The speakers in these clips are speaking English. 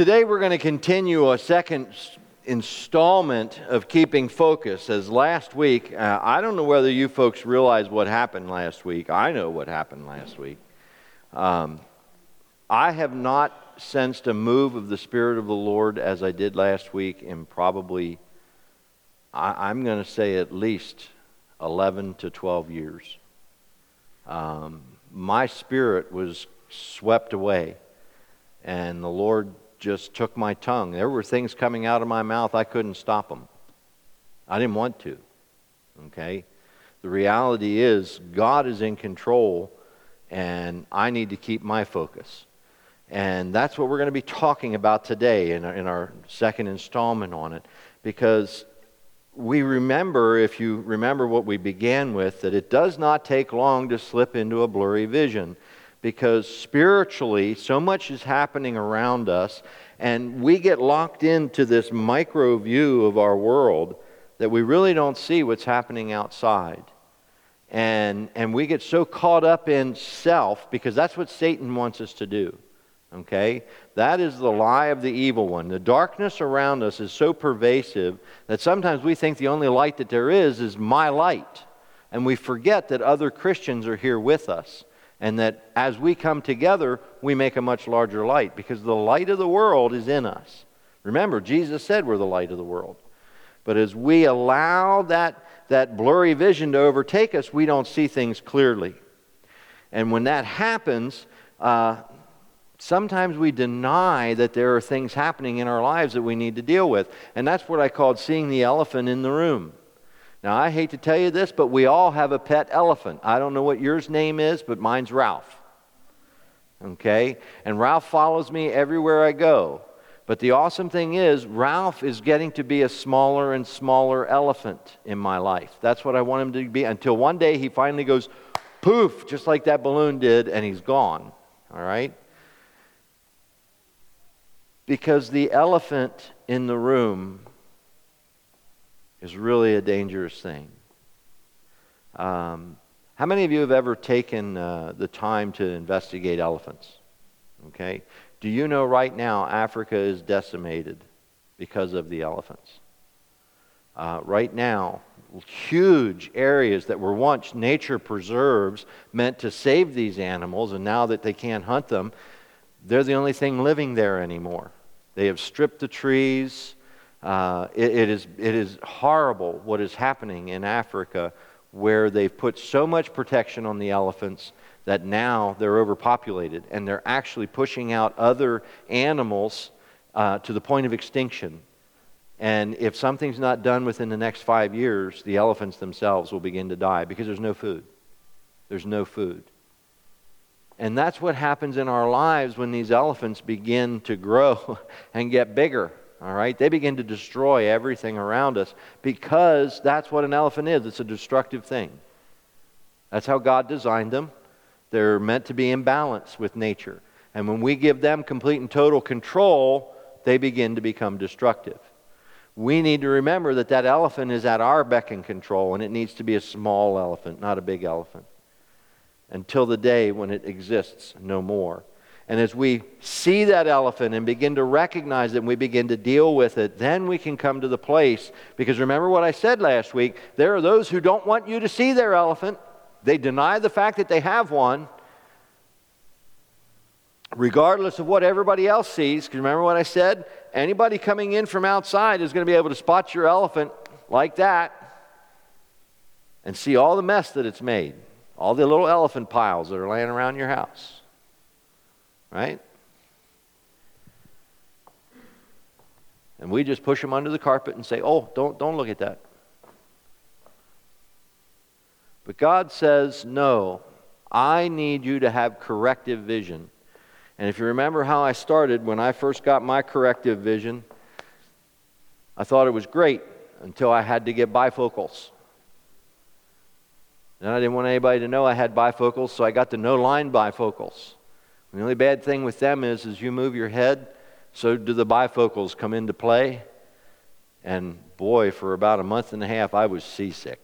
Today we're going to continue a second installment of Keeping Focus. As last week, I don't know whether you folks realize what happened last week. I know what happened last week. I have not sensed a move of the Spirit of the Lord as I did last week in probably, I'm going to say at least 11 to 12 years. My spirit was swept away, and the Lord just took my tongue. There were things coming out of my mouth, I couldn't stop them. I didn't want to. Okay? The reality is, God is in control, and I need to keep my focus. And that's what we're going to be talking about today in our second installment on it. Because we remember, if you remember what we began with, that it does not take long to slip into a blurry vision. Because spiritually, so much is happening around us, and we get locked into this micro view of our world that we really don't see what's happening outside. And we get so caught up in self, because that's what Satan wants us to do. Okay? That is the lie of the evil one. The darkness around us is so pervasive that sometimes we think the only light that there is my light. And we forget that other Christians are here with us. And that as we come together, we make a much larger light, because the light of the world is in us. Remember, Jesus said we're the light of the world. But as we allow that blurry vision to overtake us, we don't see things clearly. And when that happens, sometimes we deny that there are things happening in our lives that we need to deal with. And that's what I called seeing the elephant in the room. Now, I hate to tell you this, but we all have a pet elephant. I don't know what yours name is, but mine's Ralph. Okay? And Ralph follows me everywhere I go. But the awesome thing is, Ralph is getting to be a smaller and smaller elephant in my life. That's what I want him to be, until one day he finally goes, poof, just like that balloon did, and he's gone. All right? Because the elephant in the room is really a dangerous thing. How many of you have ever taken the time to investigate elephants? Okay? Do you know right now Africa is decimated because of the elephants? Right now, huge areas that were once nature preserves meant to save these animals, and now that they can't hunt them, they're the only thing living there anymore. They have stripped the trees. It is horrible what is happening in Africa, where they've put so much protection on the elephants that now they're overpopulated, and they're actually pushing out other animals to the point of extinction. And if something's not done within the next 5 years, the elephants themselves will begin to die, because there's no food. There's no food. And that's what happens in our lives when these elephants begin to grow and get bigger. All right? They begin to destroy everything around us, because that's what an elephant is. It's a destructive thing. That's how God designed them. They're meant to be in balance with nature. And when we give them complete and total control, they begin to become destructive. We need to remember that that elephant is at our beck and control, and it needs to be a small elephant, not a big elephant, until the day when it exists no more. And as we see that elephant and begin to recognize it and we begin to deal with it, then we can come to the place. Because remember what I said last week, there are those who don't want you to see their elephant. They deny the fact that they have one, regardless of what everybody else sees. Because remember what I said? Anybody coming in from outside is going to be able to spot your elephant like that and see all the mess that it's made. All the little elephant piles that are laying around your house. Right? And we just push them under the carpet and say, oh, don't look at that. But God says, no, I need you to have corrective vision. And if you remember how I started, when I first got my corrective vision, I thought it was great until I had to get bifocals. And I didn't want anybody to know I had bifocals, so I got the no-line bifocals. And the only bad thing with them is, as you move your head, so do the bifocals come into play. And boy, for about a month and a half, I was seasick.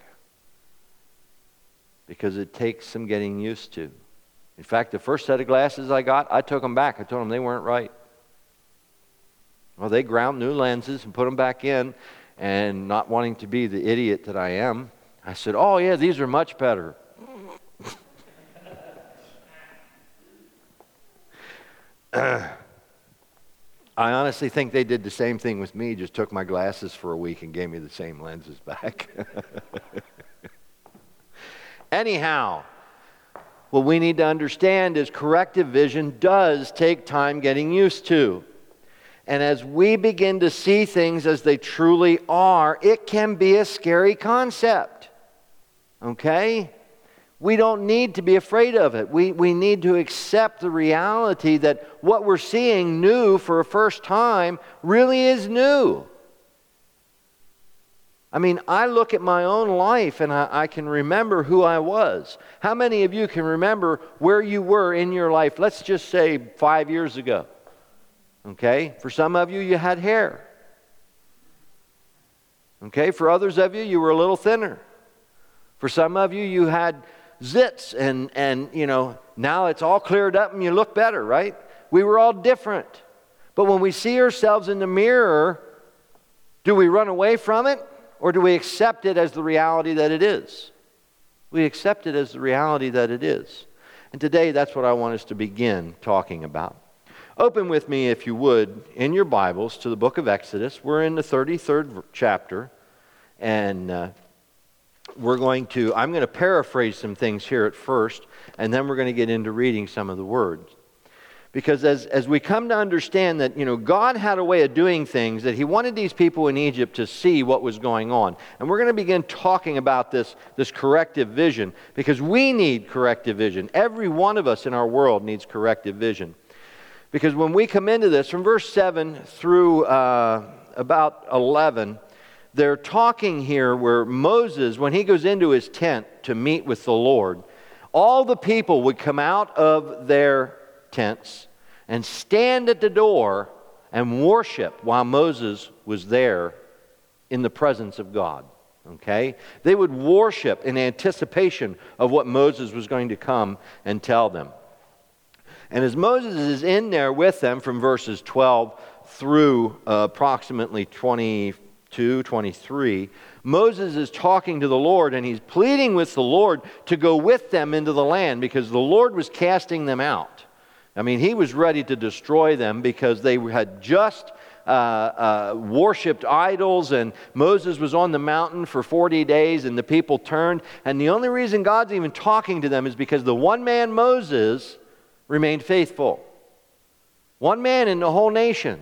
Because it takes some getting used to. In fact, the first set of glasses I got, I took them back. I told them they weren't right. Well, they ground new lenses and put them back in, and not wanting to be the idiot that I am, I said, oh yeah, these are much better. I honestly think they did the same thing with me, just took my glasses for a week and gave me the same lenses back. Anyhow, what we need to understand is corrective vision does take time getting used to. And as we begin to see things as they truly are, it can be a scary concept. Okay? We don't need to be afraid of it. We need to accept the reality that what we're seeing new for a first time really is new. I mean, I look at my own life and I can remember who I was. How many of you can remember where you were in your life, let's just say 5 years ago? Okay? For some of you, you had hair. Okay? For others of you, you were a little thinner. For some of you, you had zits and you know, now it's all cleared up and you look better, right? We were all different. But when we see ourselves in the mirror, do we run away from it? Or do we accept it as the reality that it is? We accept it as the reality that it is. And today, that's what I want us to begin talking about. Open with me, if you would, in your Bibles to the book of Exodus. We're in the 33rd chapter. And I'm going to paraphrase some things here at first. And then we're going to get into reading some of the words. Because as we come to understand that, you know, God had a way of doing things that He wanted these people in Egypt to see what was going on. And we're going to begin talking about this corrective vision, because we need corrective vision. Every one of us in our world needs corrective vision. Because when we come into this, from verse 7 through about 11, they're talking here where Moses, when he goes into his tent to meet with the Lord, all the people would come out of their tents and stand at the door and worship while Moses was there in the presence of God. Okay? They would worship in anticipation of what Moses was going to come and tell them. And as Moses is in there with them from verses 12 through approximately 22, 23, Moses is talking to the Lord, and he's pleading with the Lord to go with them into the land, because the Lord was casting them out. I mean, He was ready to destroy them because they had just worshipped idols, and Moses was on the mountain for 40 days, and the people turned. And the only reason God's even talking to them is because the one man, Moses, remained faithful. One man in the whole nation.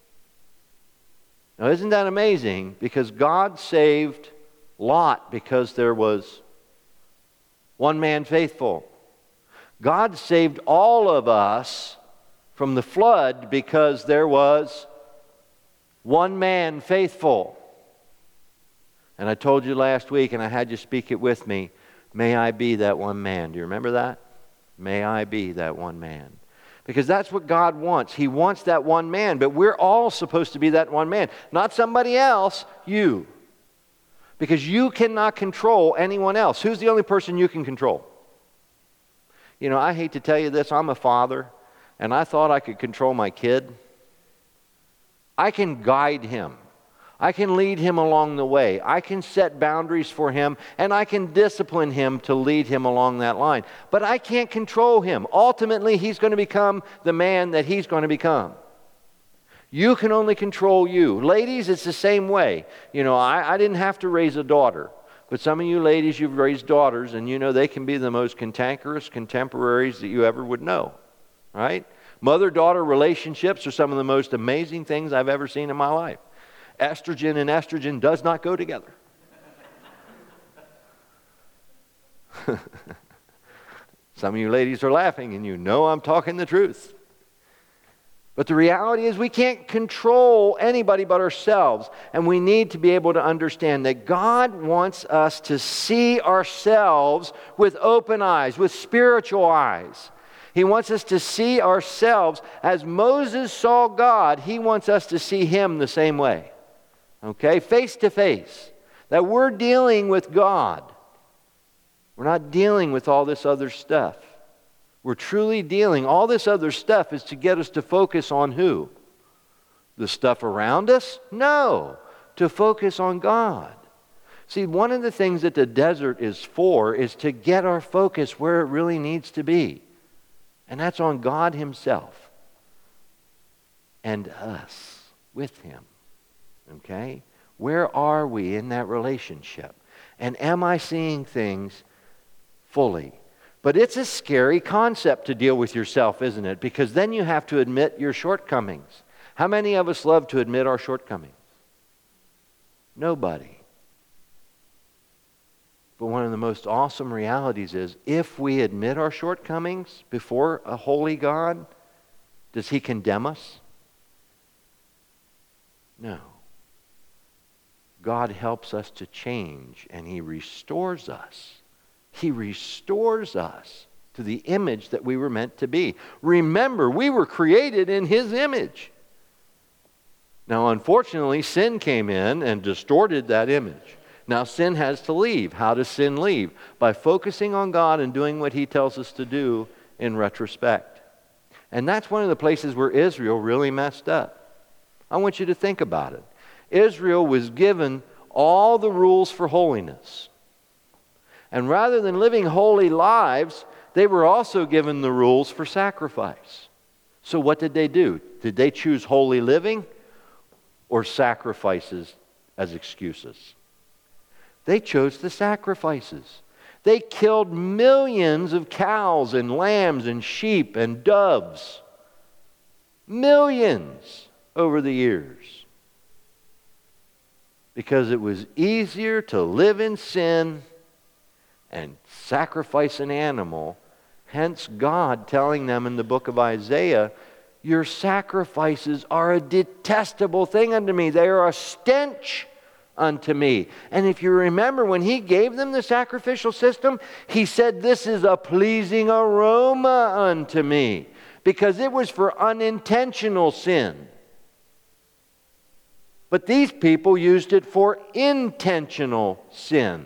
Now, isn't that amazing? Because God saved Lot because there was one man faithful. God saved all of us from the flood because there was one man faithful. And I told you last week, and I had you speak it with me, may I be that one man. Do you remember that? May I be that one man. Because that's what God wants. He wants that one man, but we're all supposed to be that one man. Not somebody else, you. Because you cannot control anyone else. Who's the only person you can control? You know, I hate to tell you this, I'm a father, and I thought I could control my kid. I can guide him. I can lead him along the way. I can set boundaries for him, and I can discipline him to lead him along that line. But I can't control him. Ultimately, he's going to become the man that he's going to become. You can only control you. Ladies, it's the same way. You know, I didn't have to raise a daughter. But some of you ladies, you've raised daughters, and you know they can be the most cantankerous contemporaries that you ever would know. Right? Mother-daughter relationships are some of the most amazing things I've ever seen in my life. Estrogen and estrogen does not go together. Some of you ladies are laughing, and you know I'm talking the truth. But the reality is we can't control anybody but ourselves. And we need to be able to understand that God wants us to see ourselves with open eyes, with spiritual eyes. He wants us to see ourselves as Moses saw God. He wants us to see Him the same way. Okay? Face to face. That we're dealing with God. We're not dealing with all this other stuff. We're truly dealing, all this other stuff is to get us to focus on who? the stuff around us? No, to focus on God. See, one of the things that the desert is for is to get our focus where it really needs to be. And that's on God Himself and us with Him. Okay? Where are we in that relationship? And am I seeing things fully? But it's a scary concept to deal with yourself, isn't it? Because then you have to admit your shortcomings. How many of us love to admit our shortcomings? Nobody. But one of the most awesome realities is if we admit our shortcomings before a holy God, does He condemn us? No. God helps us to change, and He restores us. He restores us to the image that we were meant to be. Remember, we were created in His image. Now, unfortunately, sin came in and distorted that image. Now, sin has to leave. How does sin leave? By focusing on God and doing what He tells us to do in retrospect. And that's one of the places where Israel really messed up. I want you to think about it. Israel was given all the rules for holiness. And rather than living holy lives, they were also given the rules for sacrifice. So what did they do? Did they choose holy living or sacrifices as excuses? They chose the sacrifices. They killed millions of cows and lambs and sheep and doves. Millions over the years. Because it was easier to live in sin and sacrifice an animal. Hence God telling them in the book of Isaiah, your sacrifices are a detestable thing unto me. They are a stench unto me. And if you remember, when He gave them the sacrificial system, He said, this is a pleasing aroma unto me. Because it was for unintentional sin. But these people used it for intentional sin.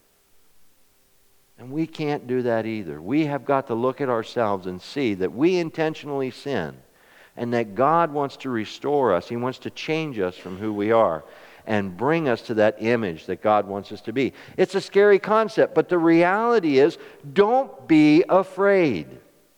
And we can't do that either. We have got to look at ourselves and see that we intentionally sin. And that God wants to restore us. He wants to change us from who we are. And bring us to that image that God wants us to be. It's a scary concept. But the reality is, don't be afraid.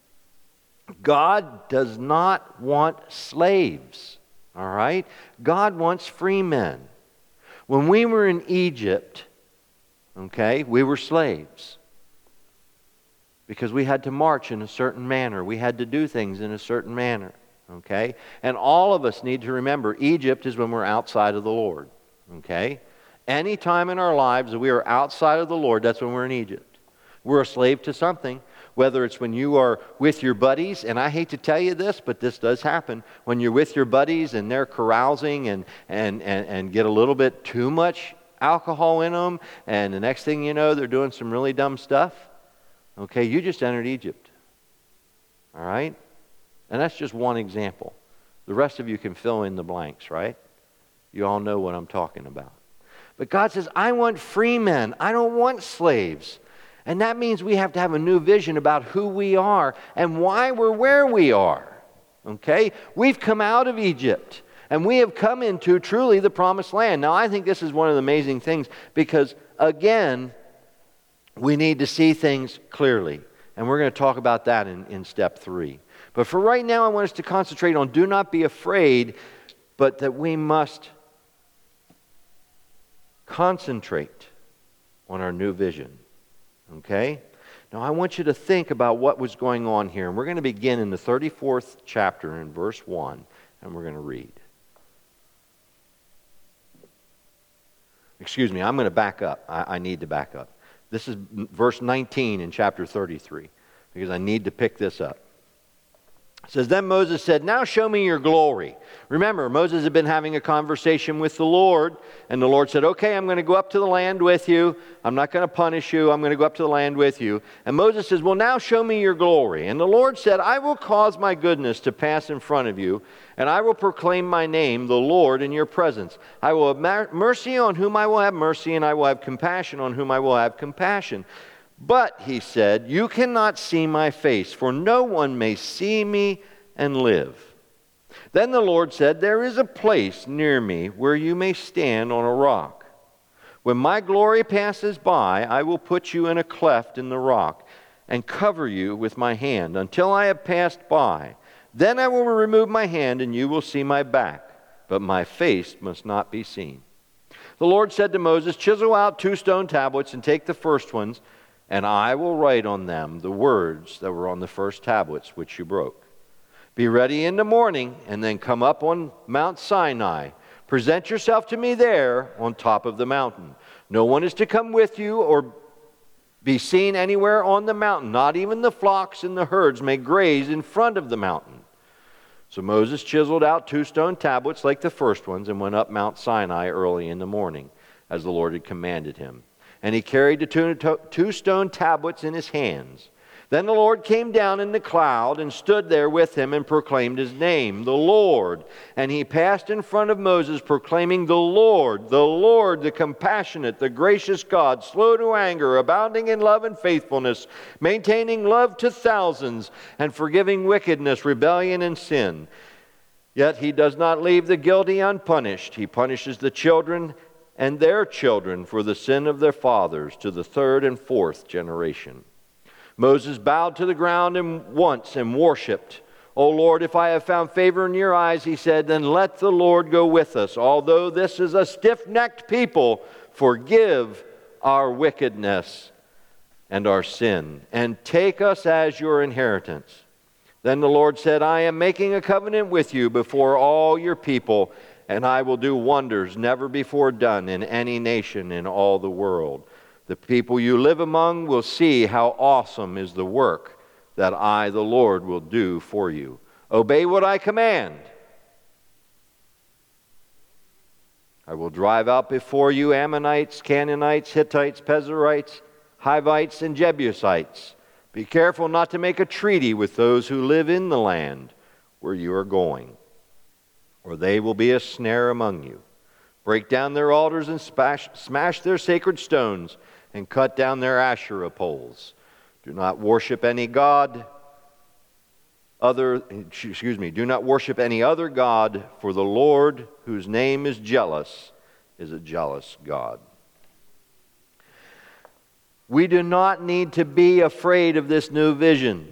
God does not want slaves. All right? God wants free men. When we were in Egypt, okay, we were slaves. Because we had to march in a certain manner. We had to do things in a certain manner. Okay? And all of us need to remember, Egypt is when we're outside of the Lord. Okay? Any time in our lives that we are outside of the Lord, that's when we're in Egypt. We're a slave to something. Whether it's when you are with your buddies, and I hate to tell you this, but this does happen. When you're with your buddies and they're carousing and get a little bit too much alcohol in them, and the next thing you know, they're doing some really dumb stuff. Okay, you just entered Egypt. All right? And that's just one example. The rest of you can fill in the blanks, right? You all know what I'm talking about. But God says, I want free men. I don't want slaves. And that means we have to have a new vision about who we are and why we're where we are. Okay? We've come out of Egypt. And we have come into truly the promised land. Now, I think this is one of the amazing things because, again, we need to see things clearly. And we're going to talk about that in step 3. But for right now, I want us to concentrate on do not be afraid, but that we must concentrate on our new vision. Okay? Now, I want you to think about what was going on here. And we're going to begin in the 34th chapter in verse 1, and we're going to read. Excuse me, I'm going to back up. I need to back up. This is verse 19 in chapter 33, because I need to pick this up. It says, then Moses said, now show me your glory. Remember, Moses had been having a conversation with the Lord, and the Lord said, okay, I'm going to go up to the land with you. I'm not going to punish you. I'm going to go up to the land with you. And Moses says, well, now show me your glory. And the Lord said, I will cause my goodness to pass in front of you, and I will proclaim my name, the Lord, in your presence. I will have mercy on whom I will have mercy, and I will have compassion on whom I will have compassion. But, he said, you cannot see my face, for no one may see me and live. Then the Lord said, "There is a place near me where you may stand on a rock. When my glory passes by, I will put you in a cleft in the rock and cover you with my hand until I have passed by. Then I will remove my hand and you will see my back, but my face must not be seen." The Lord said to Moses, "Chisel out 2 stone tablets and take the first ones, and I will write on them the words that were on the first tablets which you broke. Be ready in the morning and then come up on Mount Sinai. Present yourself to me there on top of the mountain. No one is to come with you or be seen anywhere on the mountain. Not even the flocks and the herds may graze in front of the mountain." So Moses chiseled out 2 stone tablets like the first ones and went up Mount Sinai early in the morning, as the Lord had commanded him. And he carried the 2 stone tablets in his hands. Then the Lord came down in the cloud and stood there with him and proclaimed his name, the Lord. And he passed in front of Moses, proclaiming, the Lord, the compassionate, the gracious God, slow to anger, abounding in love and faithfulness, maintaining love to thousands, and forgiving wickedness, rebellion, and sin. Yet he does not leave the guilty unpunished. He punishes the children and their children for the sin of their fathers to the 3rd and 4th generation. Moses bowed to the ground once and worshipped. "O Lord, if I have found favor in your eyes," he said, "then let the Lord go with us. Although this is a stiff-necked people, forgive our wickedness and our sin, and take us as your inheritance." Then the Lord said, "I am making a covenant with you before all your people, and I will do wonders never before done in any nation in all the world. The people you live among will see how awesome is the work that I, the Lord, will do for you. Obey what I command. I will drive out before you Ammonites, Canaanites, Hittites, Perizzites, Hivites, and Jebusites. Be careful not to make a treaty with those who live in the land where you are going, or they will be a snare among you. Break down their altars and smash their sacred stones, and cut down their Asherah poles. Do not worship any god do not worship any other god, for the Lord, whose name is jealous, is a jealous God." We do not need to be afraid of this new vision.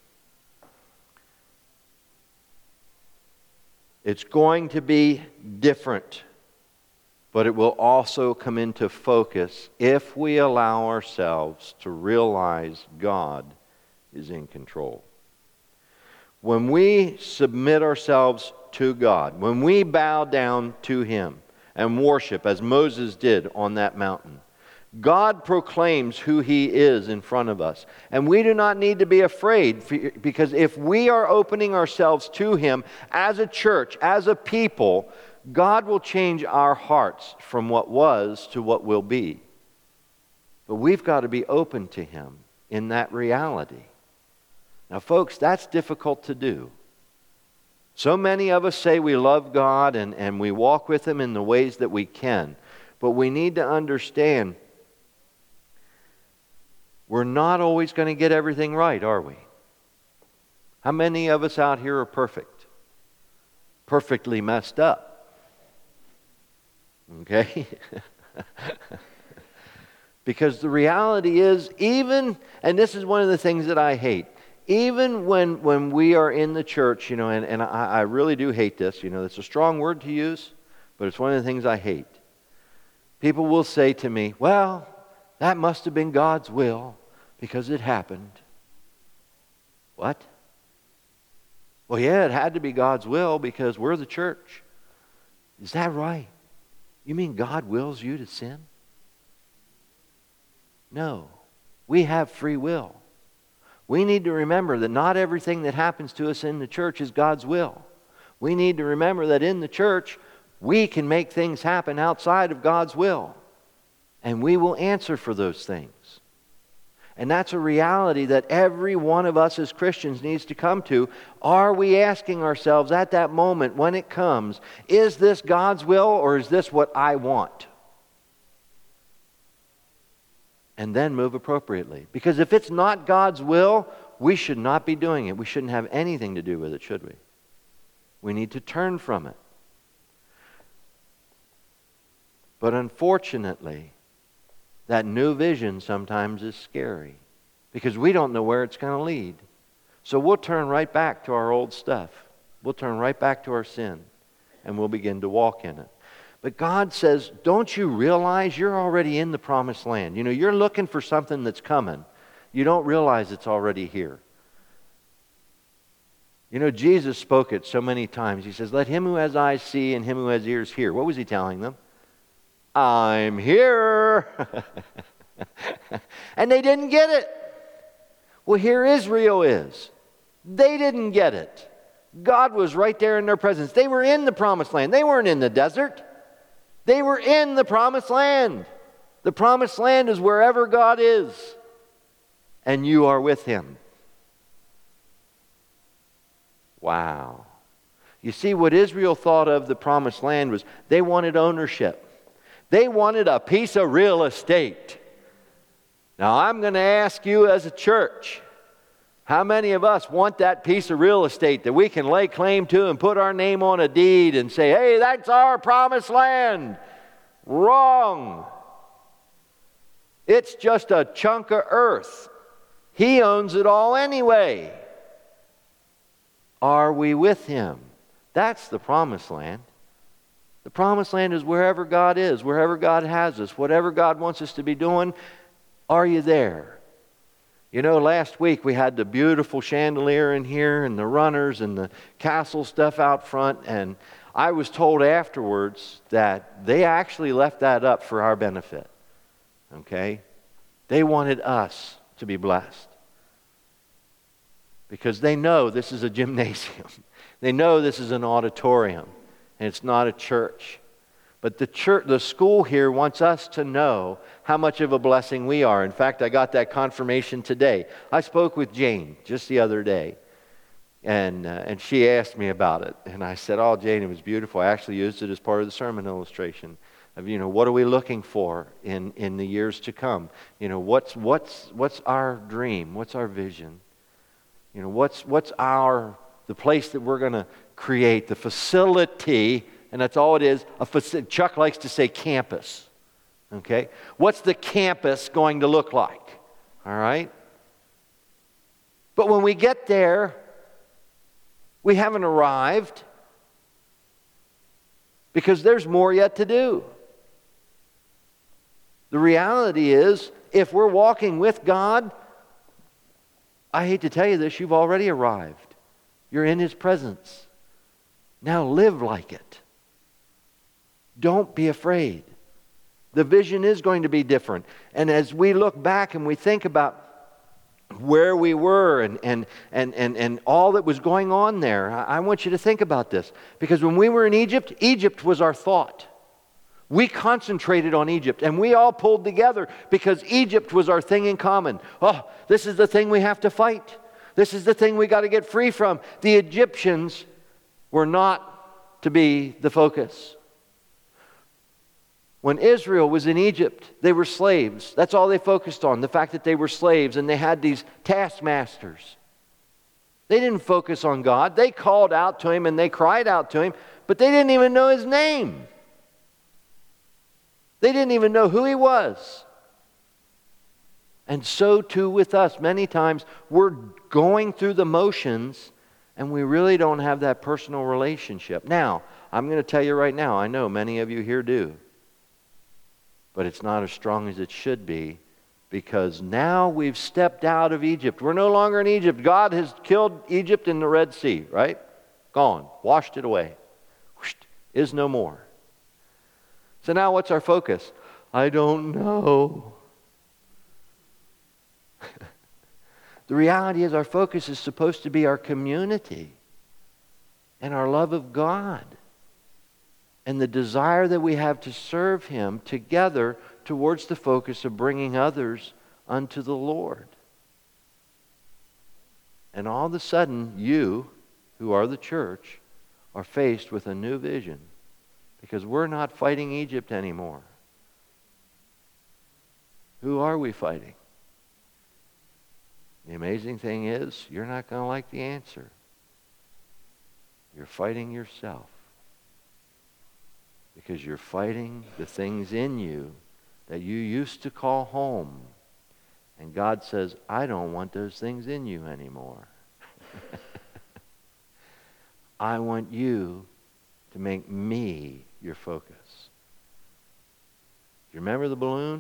It's going to be different, but it will also come into focus if we allow ourselves to realize God is in control. When we submit ourselves to God, when we bow down to Him and worship as Moses did on that mountain, God proclaims who He is in front of us. And we do not need to be afraid, because if we are opening ourselves to Him as a church, as a people, God will change our hearts from what was to what will be. But we've got to be open to Him in that reality. Now, folks, that's difficult to do. So many of us say we love God and we walk with Him in the ways that we can. But we need to understand we're not always going to get everything right, are we? How many of us out here are perfect? Perfectly messed up. Okay? Because the reality is, and this is one of the things that I hate, even when we are in the church, and I really do hate this, it's a strong word to use, but it's one of the things I hate. People will say to me, "Well, that must have been God's will because it happened." What? Well, yeah, it had to be God's will because we're the church. Is that right? You mean God wills you to sin? No. We have free will. We need to remember that not everything that happens to us in the church is God's will. We need to remember that in the church, we can make things happen outside of God's will. And we will answer for those things. And that's a reality that every one of us as Christians needs to come to. Are we asking ourselves at that moment when it comes, is this God's will or is this what I want? And then move appropriately. Because if it's not God's will, we should not be doing it. We shouldn't have anything to do with it, should we? We need to turn from it. But unfortunately, that new vision sometimes is scary because we don't know where it's going to lead. So we'll turn right back to our old stuff. We'll turn right back to our sin, and we'll begin to walk in it. But God says, don't you realize you're already in the promised land? You know, you're looking for something that's coming. You don't realize it's already here. You know, Jesus spoke it so many times. He says, let him who has eyes see and him who has ears hear. What was he telling them? I'm here. And they didn't get it. Well, here Israel is. They didn't get it. God was right there in their presence. They were in the promised land. They weren't in the desert. They were in the promised land. The promised land is wherever God is. And you are with him. Wow. You see, what Israel thought of the promised land was they wanted ownership. They wanted a piece of real estate. Now, I'm going to ask you as a church, how many of us want that piece of real estate that we can lay claim to and put our name on a deed and say, hey, that's our promised land? Wrong. It's just a chunk of earth. He owns it all anyway. Are we with him? That's the promised land. The promised land is wherever God is, wherever God has us, whatever God wants us to be doing. Are you there? You know, last week we had the beautiful chandelier in here and the runners and the castle stuff out front, and I was told afterwards that they actually left that up for our benefit. Okay? They wanted us to be blessed. Because they know this is a gymnasium. They know this is an auditorium, and it's not a church. But the school here wants us to know how much of a blessing we are. In fact, I got that confirmation today. I spoke with Jane just the other day, and she asked me about it. And I said, oh, Jane, it was beautiful. I actually used it as part of the sermon illustration of, you know, what are we looking for in the years to come? You know, what's our dream? What's our vision? You know, what's the place that we're going to create, the facility. And that's all it is. Chuck likes to say campus. Okay? What's the campus going to look like? All right? But when we get there, we haven't arrived because there's more yet to do. The reality is, if we're walking with God, I hate to tell you this, you've already arrived. You're in his presence. Now live like it. Don't be afraid. The vision is going to be different. And as we look back and we think about where we were and all that was going on there, I want you to think about this. Because when we were in Egypt, Egypt was our thought. We concentrated on Egypt, and we all pulled together because Egypt was our thing in common. Oh, this is the thing we have to fight. This is the thing we got to get free from. The Egyptians were not to be the focus. When Israel was in Egypt, they were slaves. That's all they focused on, the fact that they were slaves, and they had these taskmasters. They didn't focus on God. They called out to him and they cried out to him, but they didn't even know his name. They didn't even know who he was. And so too with us. Many times we're going through the motions and we really don't have that personal relationship. Now, I'm going to tell you right now, I know many of you here do. But it's not as strong as it should be because now we've stepped out of Egypt. We're no longer in Egypt. God has killed Egypt in the Red Sea, right? Gone. Washed it away. Is no more. So now what's our focus? I don't know. The reality is our focus is supposed to be our community and our love of God and the desire that we have to serve him together towards the focus of bringing others unto the Lord. And all of a sudden, you, who are the church, are faced with a new vision. Because we're not fighting Egypt anymore. Who are we fighting? The amazing thing is, you're not going to like the answer. You're fighting yourself. Because you're fighting the things in you that you used to call home. And God says, I don't want those things in you anymore. I want you to make me your focus. You remember the balloon?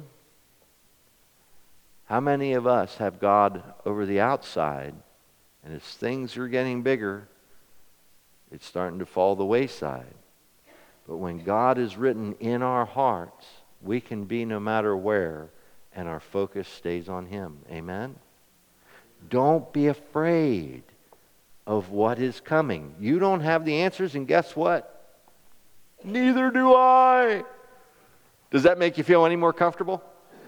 How many of us have God over the outside, and as things are getting bigger, it's starting to fall the wayside? But when God is written in our hearts, we can be no matter where, and our focus stays on Him. Amen? Don't be afraid of what is coming. You don't have the answers, and guess what? Neither do I. Does that make you feel any more comfortable?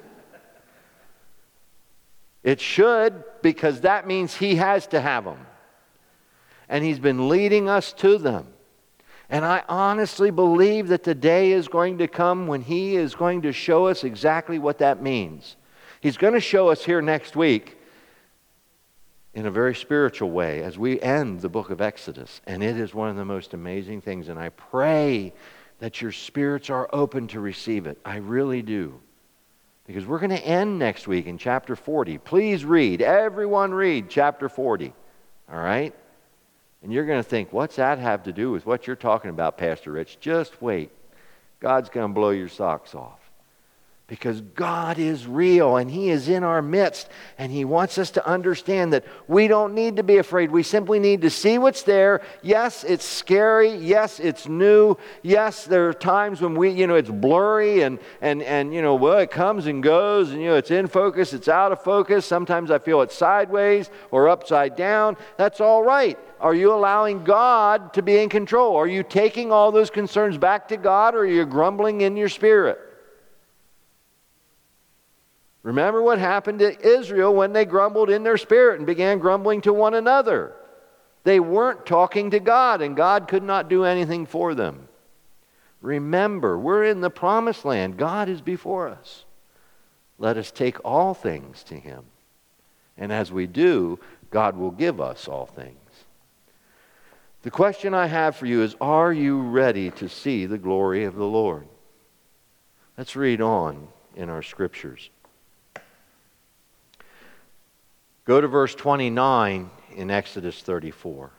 It should, because that means He has to have them. And He's been leading us to them. And I honestly believe that the day is going to come when He is going to show us exactly what that means. He's going to show us here next week in a very spiritual way as we end the book of Exodus. And it is one of the most amazing things. And I pray that your spirits are open to receive it. I really do. Because we're going to end next week in chapter 40. Please read. Everyone read chapter 40. All right? And you're going to think, what's that have to do with what you're talking about, Pastor Rich? Just wait. God's going to blow your socks off. Because God is real and He is in our midst. And He wants us to understand that we don't need to be afraid. We simply need to see what's there. Yes, it's scary. Yes, it's new. Yes, there are times when it's blurry and it comes and goes and it's in focus, it's out of focus. Sometimes I feel it's sideways or upside down. That's all right. Are you allowing God to be in control? Are you taking all those concerns back to God, or are you grumbling in your spirit? Remember what happened to Israel when they grumbled in their spirit and began grumbling to one another. They weren't talking to God, and God could not do anything for them. Remember, we're in the promised land. God is before us. Let us take all things to Him. And as we do, God will give us all things. The question I have for you is, are you ready to see the glory of the Lord? Let's read on in our scriptures. Go to verse 29 in Exodus 34.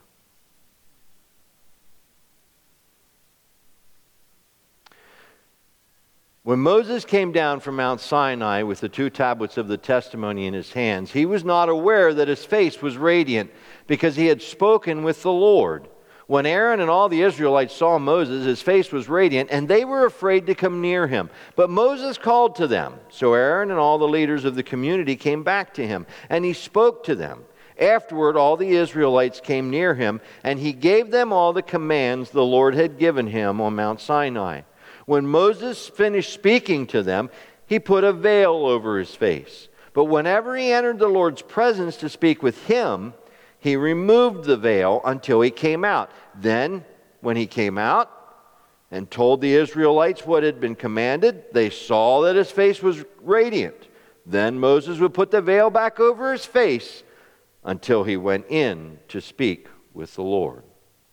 When Moses came down from Mount Sinai with the 2 tablets of the testimony in his hands, he was not aware that his face was radiant, because he had spoken with the Lord. When Aaron and all the Israelites saw Moses, his face was radiant, and they were afraid to come near him. But Moses called to them. So Aaron and all the leaders of the community came back to him, and he spoke to them. Afterward, all the Israelites came near him, and he gave them all the commands the Lord had given him on Mount Sinai. When Moses finished speaking to them, he put a veil over his face. But whenever he entered the Lord's presence to speak with him, he removed the veil until he came out. Then, when he came out and told the Israelites what had been commanded, they saw that his face was radiant. Then Moses would put the veil back over his face until he went in to speak with the Lord.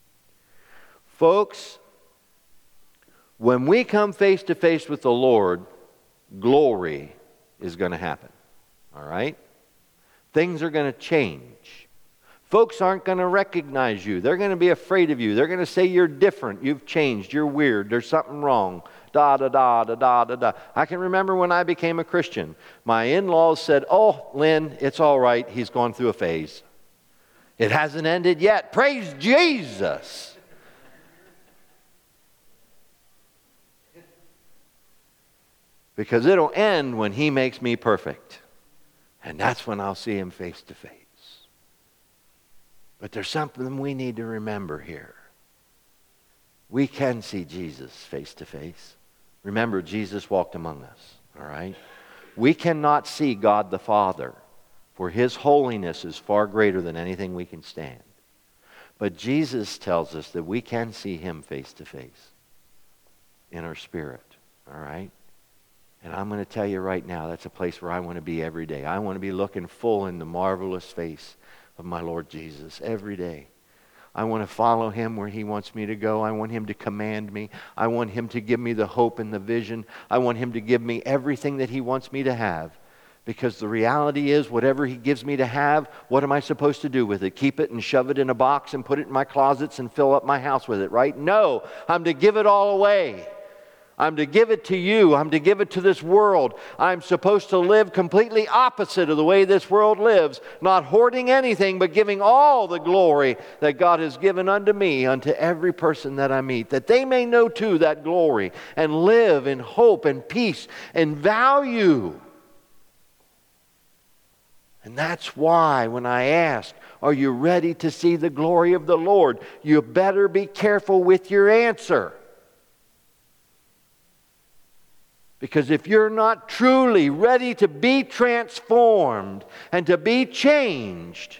Folks, when we come face to face with the Lord, glory is going to happen. All right? Things are going to change. Folks aren't going to recognize you. They're going to be afraid of you. They're going to say you're different. You've changed. You're weird. There's something wrong. Da, da, da, da, da, da, da. I can remember when I became a Christian. My in-laws said, "Oh, Lynn, it's all right. He's gone through a phase. It hasn't ended yet. Praise Jesus." Because it'll end when He makes me perfect. And that's when I'll see Him face to face. But there's something we need to remember here. We can see Jesus face to face. Remember, Jesus walked among us, all right? We cannot see God the Father, for His holiness is far greater than anything we can stand. But Jesus tells us that we can see Him face to face in our spirit, all right? And I'm going to tell you right now, that's a place where I want to be every day. I want to be looking full in the marvelous face of my Lord Jesus every day. I want to follow Him where He wants me to go. I want Him to command me. I want Him to give me the hope and the vision. I want Him to give me everything that He wants me to have. Because the reality is, whatever He gives me to have, what am I supposed to do with it? Keep it and shove it in a box and put it in my closets and fill up my house with it, right? No, I'm to give it all away. I'm to give it to you. I'm to give it to this world. I'm supposed to live completely opposite of the way this world lives, not hoarding anything, but giving all the glory that God has given unto me, unto every person that I meet, that they may know too that glory and live in hope and peace and value. And that's why when I ask, are you ready to see the glory of the Lord? You better be careful with your answer. Because if you're not truly ready to be transformed and to be changed,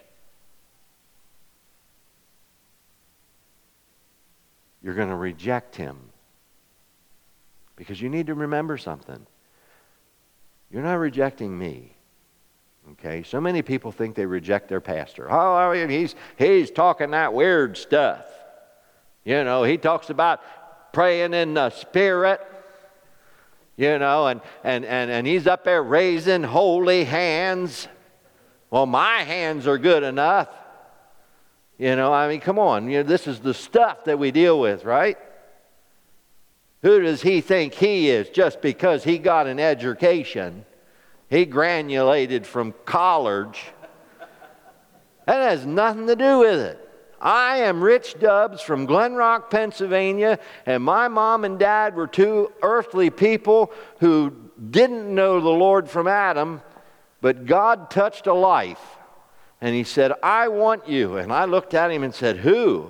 you're going to reject Him. Because you need to remember something. You're not rejecting me. Okay? So many people think they reject their pastor. Oh, he's talking that weird stuff. You know, he talks about praying in the Spirit. You know, and he's up there raising holy hands. Well, my hands are good enough. You know, I mean, come on. You know, this is the stuff that we deal with, right? Who does he think he is just because he got an education? He granulated from college. That has nothing to do with it. I am Rich Dubs from Glen Rock, Pennsylvania, and my mom and dad were two earthly people who didn't know the Lord from Adam, but God touched a life. And He said, I want you. And I looked at him and said, who?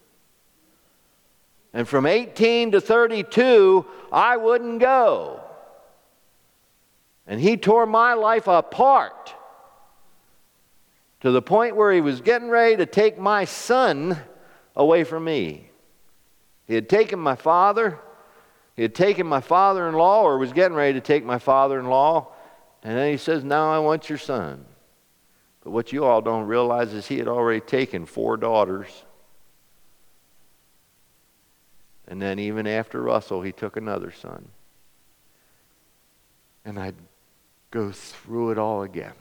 And from 18 to 32, I wouldn't go. And He tore my life apart. To the point where He was getting ready to take my son away from me. He had taken my father. He had taken my father-in-law, or was getting ready to take my father-in-law. And then He says, now I want your son. But what you all don't realize is He had already taken 4 daughters. And then even after Russell, He took another son. And I'd go through it all again.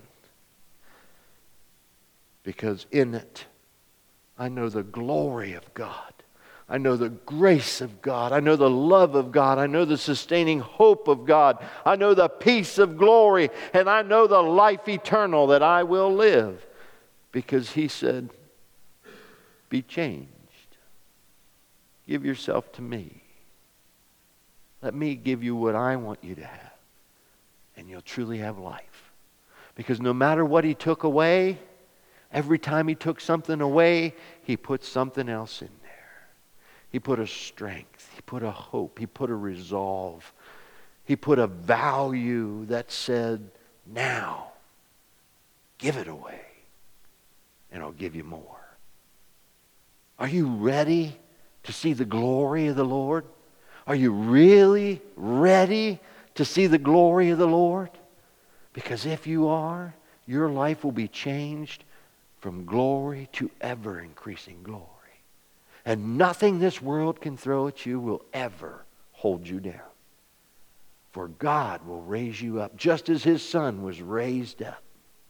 Because in it, I know the glory of God. I know the grace of God. I know the love of God. I know the sustaining hope of God. I know the peace of glory. And I know the life eternal that I will live. Because He said, be changed. Give yourself to me. Let me give you what I want you to have. And you'll truly have life. Because no matter what He took away, every time He took something away, He put something else in there. He put a strength. He put a hope. He put a resolve. He put a value that said, now, give it away, and I'll give you more. Are you ready to see the glory of the Lord? Are you really ready to see the glory of the Lord? Because if you are, your life will be changed from glory to ever-increasing glory. And nothing this world can throw at you will ever hold you down. For God will raise you up just as His Son was raised up.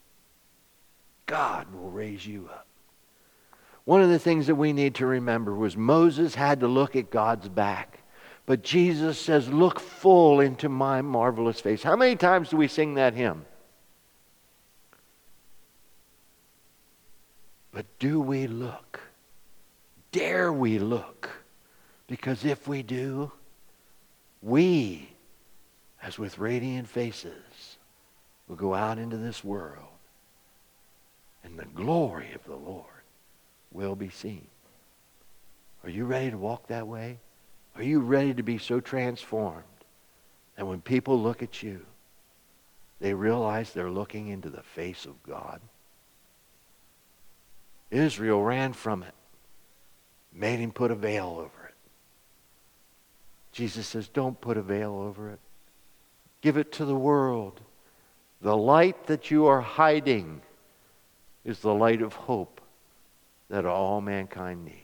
God will raise you up. One of the things that we need to remember was Moses had to look at God's back. But Jesus says, look full into my marvelous face. How many times do we sing that hymn? But do we look? Dare we look? Because if we do, we, as with radiant faces, will go out into this world, and the glory of the Lord will be seen. Are you ready to walk that way? Are you ready to be so transformed that when people look at you, they realize they're looking into the face of God? Israel ran from it, made Him put a veil over it. Jesus says, don't put a veil over it. Give it to the world. The light that you are hiding is the light of hope that all mankind needs.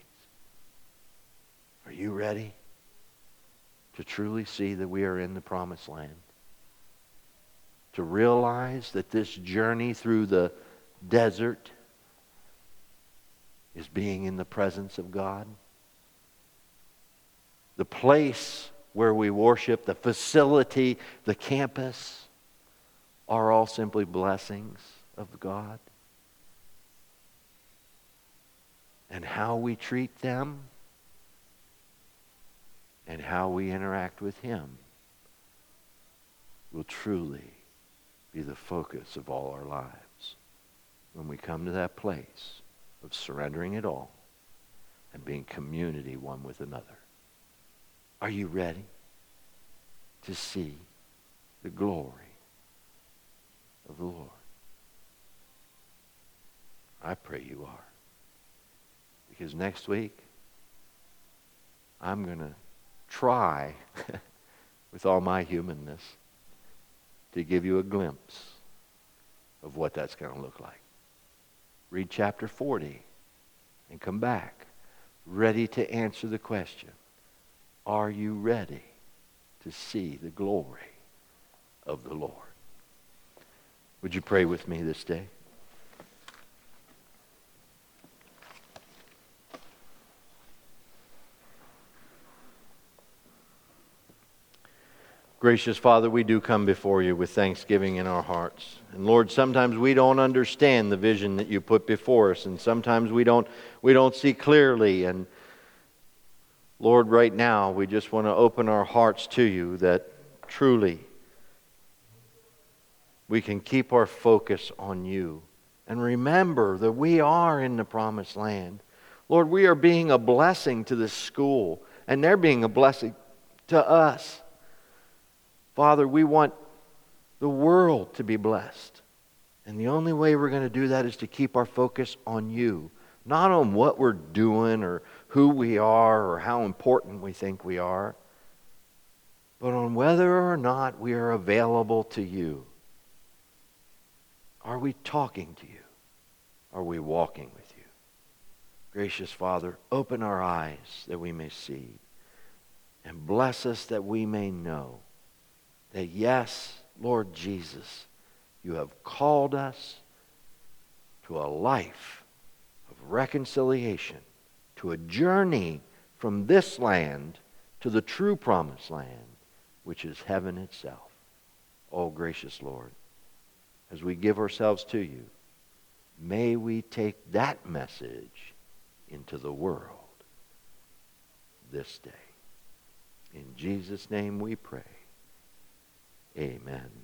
Are you ready to truly see that we are in the promised land? To realize that this journey through the desert is being in the presence of God? The place where we worship, the facility, the campus, are all simply blessings of God. And how we treat them and how we interact with Him will truly be the focus of all our lives when we come to that place of surrendering it all and being community one with another. Are you ready to see the glory of the Lord? I pray you are. Because next week, I'm going to try, with all my humanness, to give you a glimpse of what that's going to look like. Read chapter 40 and come back ready to answer the question, are you ready to see the glory of the Lord? Would you pray with me this day? Gracious Father, we do come before you with thanksgiving in our hearts. And Lord, sometimes we don't understand the vision that you put before us, and sometimes we don't see clearly. And Lord, right now, we just want to open our hearts to you that truly we can keep our focus on you and remember that we are in the promised land. Lord, we are being a blessing to this school, and they're being a blessing to us. Father, we want the world to be blessed. And the only way we're going to do that is to keep our focus on you. Not on what we're doing or who we are or how important we think we are. But on whether or not we are available to you. Are we talking to you? Are we walking with you? Gracious Father, open our eyes that we may see. And bless us that we may know that yes, Lord Jesus, you have called us to a life of reconciliation, to a journey from this land to the true promised land, which is heaven itself. Oh, gracious Lord, as we give ourselves to you, may we take that message into the world this day. In Jesus' name we pray. Amen.